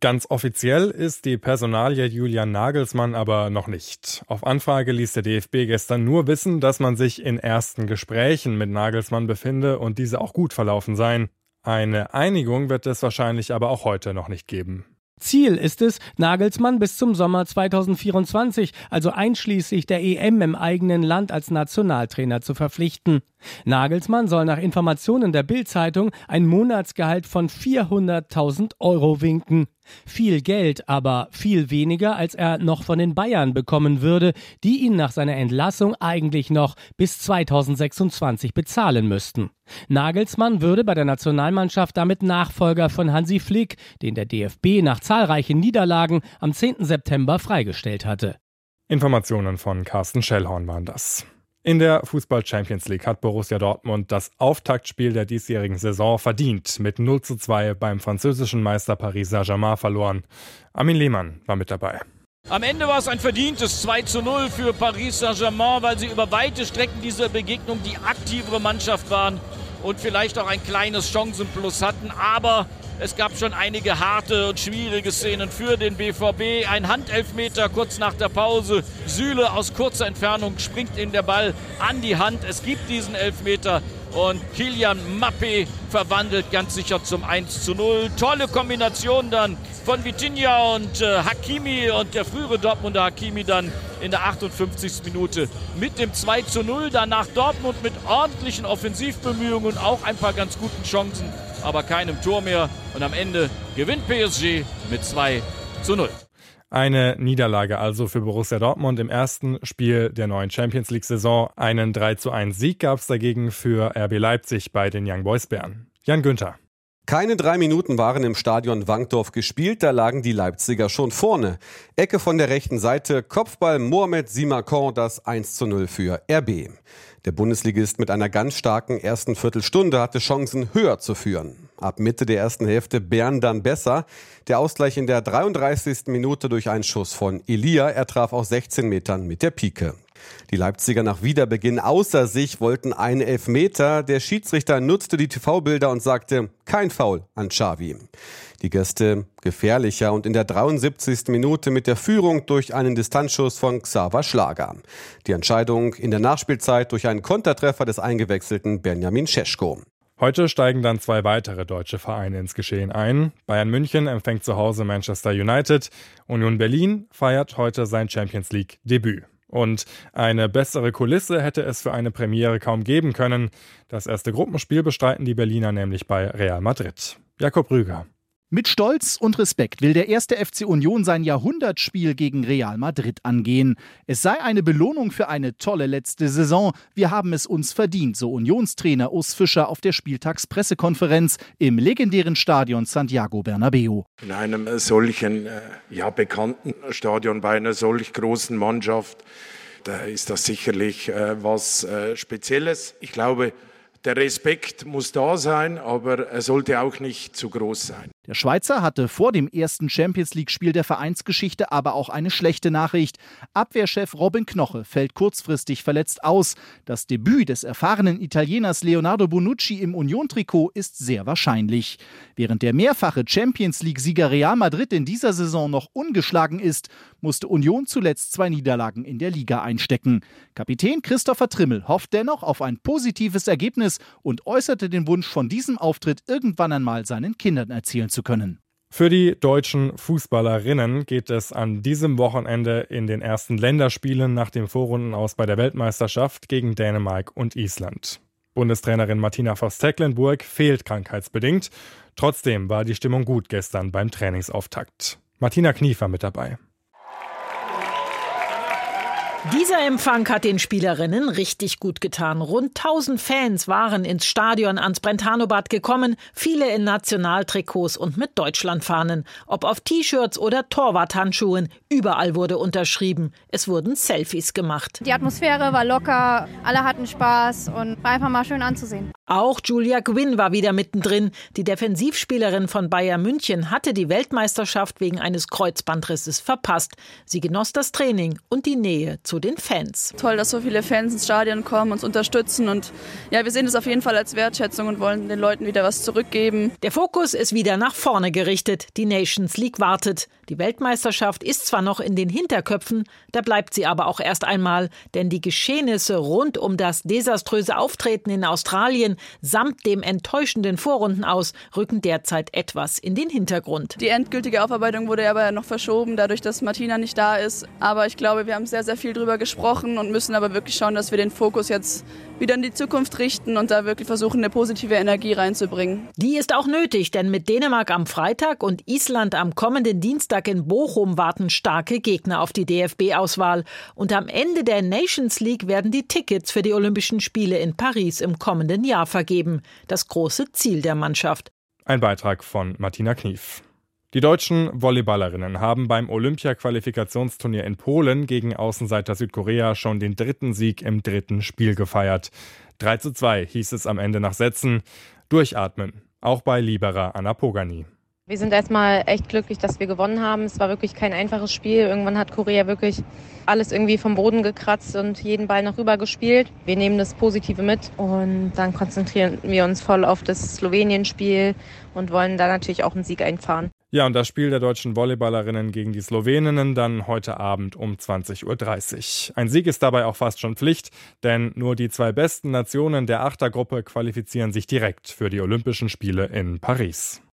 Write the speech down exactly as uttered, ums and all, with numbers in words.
Ganz offiziell ist die Personalie Julian Nagelsmann aber noch nicht. Auf Anfrage ließ der D F B gestern nur wissen, dass man sich in ersten Gesprächen mit Nagelsmann befinde und diese auch gut verlaufen seien. Eine Einigung wird es wahrscheinlich aber auch heute noch nicht geben. Ziel ist es, Nagelsmann bis zum Sommer zweitausendvierundzwanzig, also einschließlich der E M im eigenen Land, als Nationaltrainer zu verpflichten. Nagelsmann soll nach Informationen der Bild-Zeitung ein Monatsgehalt von vierhunderttausend Euro winken. Viel Geld, aber viel weniger, als er noch von den Bayern bekommen würde, die ihn nach seiner Entlassung eigentlich noch bis zweitausendsechsundzwanzig bezahlen müssten. Nagelsmann würde bei der Nationalmannschaft damit Nachfolger von Hansi Flick, den der D F B nach zahlreichen Niederlagen am zehnten September freigestellt hatte. Informationen von Carsten Schellhorn waren das. In der Fußball-Champions League hat Borussia Dortmund das Auftaktspiel der diesjährigen Saison verdient mit null zu zwei beim französischen Meister Paris Saint-Germain verloren. Armin Lehmann war mit dabei. Am Ende war es ein verdientes zwei zu null für Paris Saint-Germain, weil sie über weite Strecken dieser Begegnung die aktivere Mannschaft waren und vielleicht auch ein kleines Chancenplus hatten. Aber es gab schon einige harte und schwierige Szenen für den B V B. Ein Handelfmeter kurz nach der Pause. Süle aus kurzer Entfernung springt in der Ball an die Hand. Es gibt diesen Elfmeter und Kylian Mbappé verwandelt ganz sicher zum eins zu null. Tolle Kombination dann von Vitinha und äh, Hakimi und der frühere Dortmunder Hakimi dann in der achtundfünfzigsten Minute mit dem zwei zu null. Danach Dortmund mit ordentlichen Offensivbemühungen, auch ein paar ganz guten Chancen, aber keinem Tor mehr. Und am Ende gewinnt P S G mit zwei zu null. Eine Niederlage also für Borussia Dortmund im ersten Spiel der neuen Champions-League-Saison. Einen drei zu eins Sieg gab es dagegen für R B Leipzig bei den Young Boys Bern. Jan Günther. Keine drei Minuten waren im Stadion Wankdorf gespielt, da lagen die Leipziger schon vorne. Ecke von der rechten Seite, Kopfball Mohamed Simakon, das eins zu null für R B. Der Bundesligist mit einer ganz starken ersten Viertelstunde hatte Chancen, höher zu führen. Ab Mitte der ersten Hälfte Bern dann besser. Der Ausgleich in der dreiunddreißigsten Minute durch einen Schuss von Elia. Er traf aus sechzehn Metern mit der Pike. Die Leipziger nach Wiederbeginn außer sich wollten einen Elfmeter. Der Schiedsrichter nutzte die T V-Bilder und sagte, kein Foul an Xavi. Die Gäste gefährlicher und in der dreiundsiebzigsten Minute mit der Führung durch einen Distanzschuss von Xaver Schlager. Die Entscheidung in der Nachspielzeit durch einen Kontertreffer des eingewechselten Benjamin Šeško. Heute steigen dann zwei weitere deutsche Vereine ins Geschehen ein. Bayern München empfängt zu Hause Manchester United. Union Berlin feiert heute sein Champions-League-Debüt. Und eine bessere Kulisse hätte es für eine Premiere kaum geben können. Das erste Gruppenspiel bestreiten die Berliner nämlich bei Real Madrid. Jakob Rüger. Mit Stolz und Respekt will der erste F C Union sein Jahrhundertspiel gegen Real Madrid angehen. Es sei eine Belohnung für eine tolle letzte Saison. Wir haben es uns verdient, so Unionstrainer Urs Fischer auf der Spieltagspressekonferenz im legendären Stadion Santiago Bernabéu. In einem solchen äh, ja, bekannten Stadion bei einer solch großen Mannschaft, da ist das sicherlich äh, was äh, Spezielles. Ich glaube, der Respekt muss da sein, aber er sollte auch nicht zu groß sein. Der Schweizer hatte vor dem ersten Champions-League-Spiel der Vereinsgeschichte aber auch eine schlechte Nachricht. Abwehrchef Robin Knoche fällt kurzfristig verletzt aus. Das Debüt des erfahrenen Italieners Leonardo Bonucci im Union-Trikot ist sehr wahrscheinlich. Während der mehrfache Champions-League-Sieger Real Madrid in dieser Saison noch ungeschlagen ist, musste Union zuletzt zwei Niederlagen in der Liga einstecken. Kapitän Christopher Trimmel hofft dennoch auf ein positives Ergebnis und äußerte den Wunsch, von diesem Auftritt irgendwann einmal seinen Kindern erzählen zu können. Für die deutschen Fußballerinnen geht es an diesem Wochenende in den ersten Länderspielen nach dem Vorrundenaus bei der Weltmeisterschaft gegen Dänemark und Island. Bundestrainerin Martina Voss-Tecklenburg fehlt krankheitsbedingt. Trotzdem war die Stimmung gut gestern beim Trainingsauftakt. Martina Kniefer mit dabei. Dieser Empfang hat den Spielerinnen richtig gut getan. Rund tausend Fans waren ins Stadion ans Brentano-Bad gekommen, viele in Nationaltrikots und mit Deutschlandfahnen. Ob auf T-Shirts oder Torwarthandschuhen, überall wurde unterschrieben. Es wurden Selfies gemacht. Die Atmosphäre war locker, alle hatten Spaß und war einfach mal schön anzusehen. Auch Julia Gwynn war wieder mittendrin. Die Defensivspielerin von Bayern München hatte die Weltmeisterschaft wegen eines Kreuzbandrisses verpasst. Sie genoss das Training und die Nähe zu zu den Fans. Toll, dass so viele Fans ins Stadion kommen, uns unterstützen und ja, wir sehen es auf jeden Fall als Wertschätzung und wollen den Leuten wieder was zurückgeben. Der Fokus ist wieder nach vorne gerichtet. Die Nations League wartet. Die Weltmeisterschaft ist zwar noch in den Hinterköpfen, da bleibt sie aber auch erst einmal, denn die Geschehnisse rund um das desaströse Auftreten in Australien samt dem enttäuschenden Vorrundenaus rücken derzeit etwas in den Hintergrund. Die endgültige Aufarbeitung wurde aber noch verschoben, dadurch, dass Martina nicht da ist. Aber ich glaube, wir haben sehr, sehr viel drüber gesprochen und müssen aber wirklich schauen, dass wir den Fokus jetzt wieder in die Zukunft richten und da wirklich versuchen, eine positive Energie reinzubringen. Die ist auch nötig, denn mit Dänemark am Freitag und Island am kommenden Dienstag in Bochum warten starke Gegner auf die D F B-Auswahl. Und am Ende der Nations League werden die Tickets für die Olympischen Spiele in Paris im kommenden Jahr vergeben. Das große Ziel der Mannschaft. Ein Beitrag von Martina Knief. Die deutschen Volleyballerinnen haben beim Olympia-Qualifikationsturnier in Polen gegen Außenseiter Südkorea schon den dritten Sieg im dritten Spiel gefeiert. drei zu zwei hieß es am Ende nach Sätzen. Durchatmen, auch bei Libera Anna Pogani. Wir sind erstmal echt glücklich, dass wir gewonnen haben. Es war wirklich kein einfaches Spiel. Irgendwann hat Korea wirklich alles irgendwie vom Boden gekratzt und jeden Ball noch rüber gespielt. Wir nehmen das Positive mit und dann konzentrieren wir uns voll auf das Slowenien-Spiel und wollen da natürlich auch einen Sieg einfahren. Ja, und das Spiel der deutschen Volleyballerinnen gegen die Sloweninnen dann heute Abend um zwanzig Uhr dreißig. Ein Sieg ist dabei auch fast schon Pflicht, denn nur die zwei besten Nationen der Achtergruppe qualifizieren sich direkt für die Olympischen Spiele in Paris.